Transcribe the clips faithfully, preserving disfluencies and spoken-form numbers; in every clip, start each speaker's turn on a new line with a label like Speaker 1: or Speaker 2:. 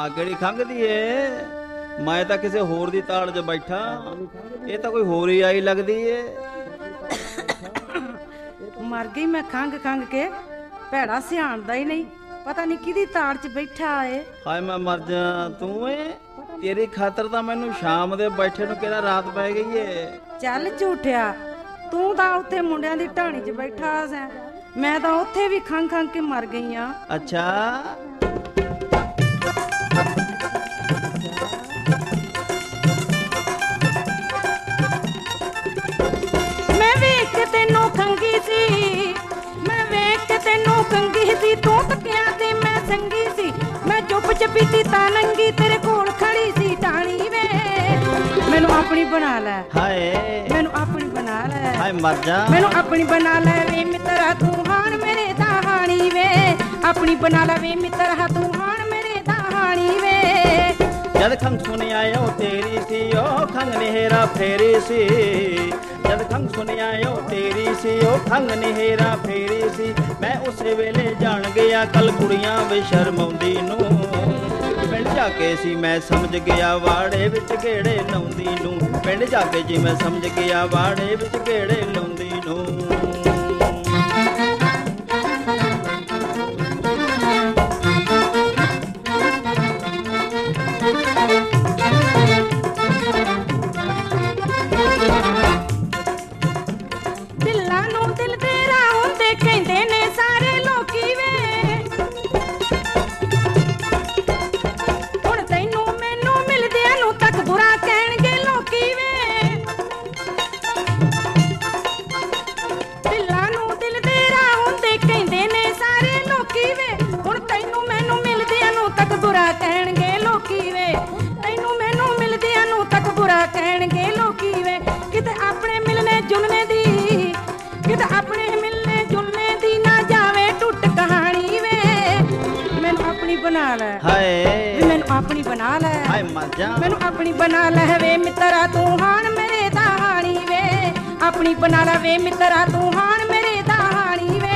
Speaker 1: ਆ ਕਿਹੜੀ ਖੰਘਦੀ ਏ? ਮੈਂ ਤਾਂ ਕਿਸੇ ਹੋਰ ਦੀ ਤਾਲ 'ਚ ਬੈਠਾ, ਇਹ ਤਾਂ ਕੋਈ ਹੋਰ ਹੀ ਆਈ ਲੱਗਦੀ ਏ।
Speaker 2: ਮਰ ਗਈ ਮੈਂ ਖੰਘ ਖੰਘ ਕੇ, ਭੈੜਾ ਸਿਆਣਦਾ ਹੀ ਨਹੀਂ, ਪਤਾ ਨਹੀਂ ਕਿਹਦੀ ਤਾੜ 'ਚ ਬੈਠਾ ਏ।
Speaker 1: ਹਾਏ ਮੈਂ ਮਰ ਜਾ, ਤੂੰ ਏ? ਤੇਰੀ ਖਾਤਰ ਤਾਂ ਮੈਨੂੰ ਸ਼ਾਮ ਦੇ ਬੈਠੇ ਨੂੰ ਕਿਹੜਾ ਰਾਤ ਪੈ ਗਈ ਏ।
Speaker 2: ਚੱਲ ਝੂਠਿਆ, ਤੂੰ ਤਾਂ ਉੱਥੇ ਮੁੰਡਿਆਂ ਦੀ ਢਾਣੀ 'ਚ ਬੈਠਾ ਸੈਂ, ਮੈਂ ਤਾਂ ਉੱਥੇ ਵੀ ਖੰਘ ਖੰਘ ਕੇ ਮਰ ਗਈ ਆ।
Speaker 1: ਅੱਛਾ,
Speaker 2: ਮੈਂ ਵੇਖ ਕੇ ਤੈਨੂੰ ਖੰਗੀ ਸੀ, ਮੈਂ ਵੇਖ ਕੇ ਤੈਨੂੰ ਖੰਗੀ ਸੀ, ਤੂੰ ਤੱਕਿਆ ਤੇ ਮੈਂ ਸੰਗੀ ਸੀ, ਮੈਂ ਚੁੱਪ ਚਪੀਤੀ ਤਾਂ ਨੰਗੀ ਤੇਰੇ ਕੋਲ ਖੜੀ ਸੀ ਢਾਣੀ ਵੇ। ਮੈਨੂੰ ਆਪਣੀ ਬਣਾ ਲੈ,
Speaker 1: ਹਾਏ
Speaker 2: ਮੈਨੂੰ ਆਪਣੀ ਬਣਾ ਲੈ,
Speaker 1: ਹਾਏ ਮਰ ਜਾ,
Speaker 2: ਮੈਨੂੰ ਆਪਣੀ ਬਣਾ ਲੈ ਵੇ ਮਿੱਤਰਾ ਤੂੰ ਹਾਣ ਮੇਰੇ ਦਹਾਣੀ ਵੇ, ਆਪਣੀ ਬਣਾ ਲੈ ਵੇ ਮਿੱਤਰਾ ਤੂੰ ਹਾਣ ਮੇਰੇ ਦਹਾਣੀ ਵੇ।
Speaker 1: ਜਦ ਖੰਘ ਸੁਣਿਆ ਉਹ ਤੇਰੀ ਸੀ, ਉਹ ਖੰਘ ਨੇਰਾ ਫੇਰੀ ਸੀ, ਜਦ ਖੰਘ ਸੁਣਿਆ ਉਹ ਤੇਰੀ ਸੀ, ਉਹ ਖੰਘ ਨੇਰਾ ਫੇਰੀ ਸੀ, ਮੈਂ ਉਸੇ ਵੇਲੇ ਜਾਣ ਗਿਆ ਕੱਲ ਕੁੜੀਆਂ ਬੇਸ਼ਰਮਾਉਂਦੀ ਨੂੰ, ਪਿੰਡ ਜਾ ਕੇ ਸੀ ਮੈਂ ਸਮਝ ਗਿਆ ਵਾੜੇ ਵਿੱਚ ਗੇੜੇ ਲਾਉਂਦੀ ਨੂੰ, ਪਿੰਡ ਜਾ ਕੇ ਜੀ ਮੈਂ ਸਮਝ ਗਿਆ ਵਾੜੇ ਵਿੱਚ ਗੇੜੇ ਲਾਉਂਦੀ ਨੂੰ।
Speaker 2: ਦਿਲਾਂ ਨੂੰ ਦਿਲ ਤੇਰਾ ਹੁੰਦੇ ਕਹਿੰਦੇ ਨੇ ਸਾਰੇ ਲੋਕੀ ਵੇ, ਹੁਣ ਤੈਨੂੰ ਮੈਨੂੰ ਮਿਲਦਿਆਂ ਨੂੰ ਤੱਕ ਬੁਰਾ ਕਹਿਣਗੇ ਲੋਕੀ ਵੇ, ਦਿਲਾਂ ਨੂੰ ਦਿਲ ਤੇਰਾ ਹੁੰਦੇ ਕਹਿੰਦੇ ਨੇ ਸਾਰੇ ਲੋਕੀ ਵੇ, ਹੁਣ ਤੈਨੂੰ ਮੈਨੂੰ ਮਿਲਦਿਆਂ ਨੂੰ ਤੱਕ ਬੁਰਾ ਕਹਿਣਗੇ ਲੋਕੀ ਵੇ, ਤੈਨੂੰ ਮੈਨੂੰ ਮਿਲਦਿਆਂ ਨੂੰ ਤੱਕ ਬੁਰਾ ਕਹਿਣਗੇ ਲੋਕੀ ਵੇ। ਕਿਤੇ ਆਪਣੇ ਮਿਲਣੇ ਜੁਲਣੇ ਦੀ, ਕਿਤੇ ਆਪਣੇ ਮਿਲਣੇ ਜੁਲਣੇ ਦੀ ਨਾ ਜਾਵੇ ਟੁੱਟ ਕਹਾਣੀ ਵੇ, ਮੈਨੂੰ ਆਪਣੀ ਬਣਾ ਲੈ,
Speaker 1: ਹਾਏ
Speaker 2: ਵੀ ਮੈਨੂੰ ਆਪਣੀ ਬਣਾ ਲੈ,
Speaker 1: ਹਾਏ ਮਰ ਜਾ,
Speaker 2: ਮੈਨੂੰ ਆਪਣੀ ਬਣਾ ਲੈ ਵੇ ਮਿੱਤਰਾ ਤੂੰ ਹਾਣ ਮੇਰੇ ਦਹਾਣੀ ਵੇ, ਆਪਣੀ ਬਣਾ ਲੈ ਵੇ ਮਿੱਤਰਾ ਤੂੰ ਹਾਣ ਮੇਰੇ ਦਹਾਣੀ ਵੇ।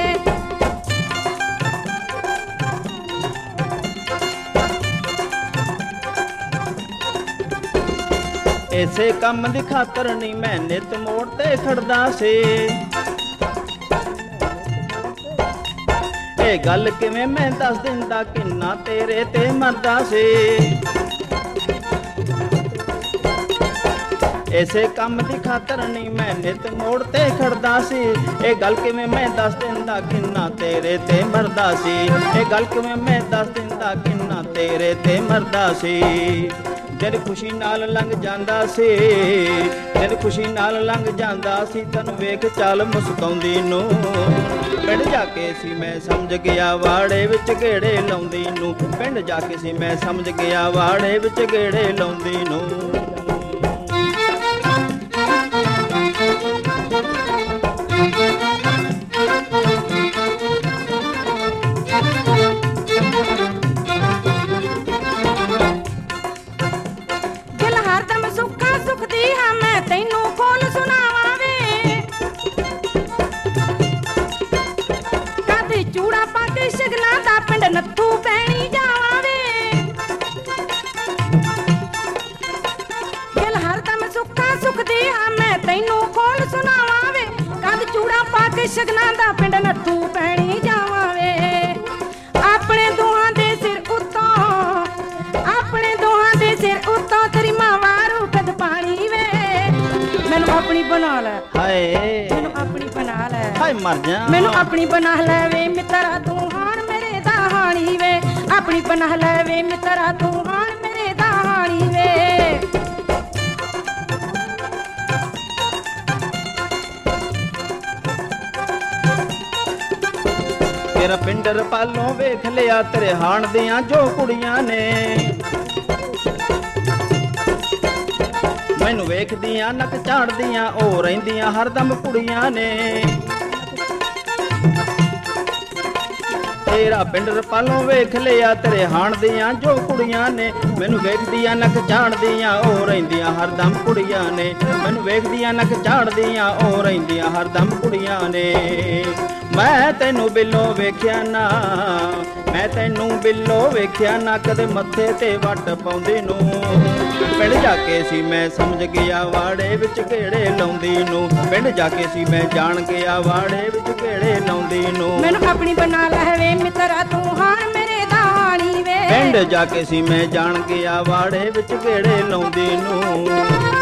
Speaker 1: ਇਸੇ ਕੰਮ ਦੀ ਖਾਤਰ ਨਹੀਂ ਮੈਂ ਨਿਤ ਮੋੜ ਤੇ ਖੜਦਾ ਸੀ, ਇਹ ਗੱਲ ਕਿਵੇਂ ਮੈਂ ਦੱਸ ਦਿੰਦਾ ਕਿੰਨਾ ਤੇਰੇ ਤੇ ਮਰਦਾ ਸੀ, ਇਸੇ ਕੰਮ ਦੀ ਖਾਤਰ ਨਹੀਂ ਮੈਂ ਨਿਤ ਮੋੜ ਤੇ ਖੜਦਾ ਸੀ, ਇਹ ਗੱਲ ਕਿਵੇਂ ਮੈਂ ਦੱਸ ਦਿੰਦਾ ਕਿੰਨਾ ਤੇਰੇ ਤੇ ਮਰਦਾ ਸੀ, ਇਹ ਗੱਲ ਕਿਵੇਂ ਮੈਂ ਦੱਸ ਦਿੰਦਾ ਕਿੰਨਾ ਤੇਰੇ ਤੇ ਮਰਦਾ ਸੀ। ਜਦ ਖੁਸ਼ੀ ਨਾਲ ਲੰਘ ਜਾਂਦਾ ਸੀ, ਜਦ ਖੁਸ਼ੀ ਨਾਲ ਲੰਘ ਜਾਂਦਾ ਸੀ, ਤੈਨੂੰ ਵੇਖ ਚੱਲ ਮੁਸਕਾਉਂਦੀ ਨੂੰ, ਪਿੰਡ ਜਾ ਕੇ ਸੀ ਮੈਂ ਸਮਝ ਗਿਆ ਵਾੜੇ ਵਿੱਚ ਗੇੜੇ ਲਾਉਂਦੀ ਨੂੰ, ਪਿੰਡ ਜਾ ਕੇ ਸੀ ਮੈਂ ਸਮਝ ਗਿਆ ਵਾੜੇ ਵਿੱਚ ਗੇੜੇ ਲਾਉਂਦੀ ਨੂੰ।
Speaker 2: ਦਿਲ ਹਰਦਮ ਸੁੱਖਾਂ ਸੁਖਦੀ ਹਾਂ ਮੈਂ ਤੈਨੂੰ ਖੋਲ ਸੁਣਾਵਾਂ ਵੇ, ਕਦੇ ਚੂੜਾ ਪਾ ਕੇ ਸ਼ਗਨਾਂ ਦਾ ਪਿੰਡ ਨੱਥੂ ਪੈਣੀ ਜਾਵਾਂ ਵੇ, ਦਿਲ ਹਰਦਮ ਸੁੱਖਾਂ ਸੁਖਦੀ ਹਾਂ ਮੈਂ ਤੈਨੂੰ ਖੋਲ ਸੁਣਾਵਾਂ ਵੇ, ਕਦੇ ਚੂੜਾ ਪਾ ਕੇ ਸ਼ਗਨਾਂ ਦਾ ਪਿੰਡ ਨੱਥੂ ਪੈਣੀ ਜਾਵਾਂ ਵੇ। ਆਪਣੇ ਦੋਹਾਂ ਦੇ ਸਿਰ ਉੱਤੋਂ, ਆਪਣੇ ਦੋਹਾਂ ਦੇ ਸਿਰ ਉੱਤੋਂ ਤੇਰੀ ਮਾਂ ਵਾਰੂ ਕਦ ਪਾਣੀ ਵੇ, ਮੈਨੂੰ ਆਪਣੀ ਬਣਾ ਲੈ,
Speaker 1: ਹਾਏ
Speaker 2: ਮੈਨੂੰ ਆਪਣੀ ਬਣਾ ਲੈ,
Speaker 1: ਹਾਏ ਮਰ ਜਾ,
Speaker 2: ਮੈਨੂੰ ਆਪਣੀ ਬਣਾ ਲੈ ਵੇ ਮਿੱਤਰਾ ਤੂੰ ਹਾਣ ਮੇਰੇ ਦਹਾਣੀ ਵੇ, ਆਪਣੀ ਬਣਾ ਲੈ ਵੇ ਮਿੱਤਰਾ ਤੂੰ ਹਾਣ ਮੇਰੇ ਦਹਾਣੀ ਵੇ।
Speaker 1: ਤੇਰਾ ਪਿੰਡ ਰਪਾਲੋਂ ਵੇਖ ਲਿਆ ਤੇਰੇ ਹਾਣ ਦੀਆਂ ਜੋ ਕੁੜੀਆਂ ਨੇ, ਮੈਨੂੰ ਵੇਖਦੀਆਂ ਨੱਕ ਝਾੜਦੀਆਂ ਉਹ ਰਹਿੰਦੀਆਂ ਹਰਦਮ ਕੁੜੀਆਂ ਨੇ, ਤੇਰਾ ਪਿੰਡ ਰਪਾਲੋਂ ਵੇਖ ਲਿਆ ਤੇਰੇ ਹਾਣ ਦੀਆਂ ਜੋ ਕੁੜੀਆਂ ਨੇ ਮੈਨੂੰ ਵੇਖਦੀਆਂ ਨੱਕ ਝਾੜਦੀਆਂ ਉਹ ਰਹਿੰਦੀਆਂ ਹਰਦਮ ਕੁੜੀਆਂ ਨੇ ਮੈਨੂੰ ਵੇਖਦੀਆਂ ਨੱਕ ਝਾੜਦੀਆਂ ਉਹ ਰਹਿੰਦੀਆਂ ਹਰਦਮ ਕੁੜੀਆਂ ਨੇ ਮੈਂ ਤੈਨੂੰ ਬਿੱਲੋ ਵੇਖਿਆ ਨਾ ਮੈਂ ਤੈਨੂੰ ਬਿੱਲੋ ਵੇਖਿਆ ਨਾ ਕਦੇ ਮੱਥੇ ਤੇ ਵੱਟ ਪਾਉਂਦੀ ਨੂੰ ਪਿੰਡ ਜਾ ਕੇ ਸੀ ਮੈਂ ਸਮਝ ਗਿਆ ਵਾੜੇ ਵਿੱਚ ਘੇੜੇ ਲਾਉਂਦੀ ਨੂੰ ਪਿੰਡ ਜਾ ਕੇ ਸੀ ਮੈਂ ਜਾਣ ਗਿਆ ਵਾੜੇ ਵਿੱਚ ਘੇੜੇ ਲਾਉਂਦੀ ਨੂੰ
Speaker 2: ਮੈਨੂੰ ਆਪਣੀ ਬਣਾ ਲੈ ਵੇ ਮਿੱਤਰਾ ਤੂੰ ਹਾਣ ਮੇਰੇ ਦਾ ਹਾਣੀ ਵੇ
Speaker 1: ਪਿੰਡ ਜਾ ਕੇ ਸੀ ਮੈਂ ਜਾਣ ਗਿਆ ਵਾੜੇ ਵਿੱਚ ਘੇੜੇ ਲਾਉਂਦੀ ਨੂੰ